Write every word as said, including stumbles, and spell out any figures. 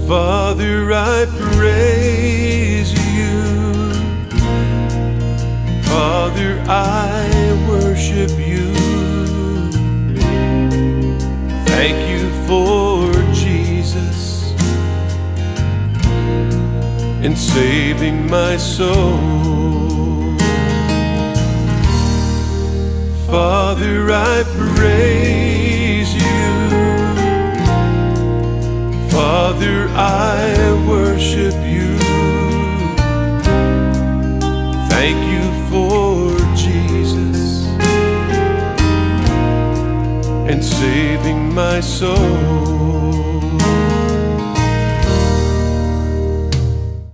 Father, I praise you. Father, I worship you. Thank you for Jesus and saving my soul. Father, I praise you. Father, I worship you. Thank you for Jesus and saving my soul.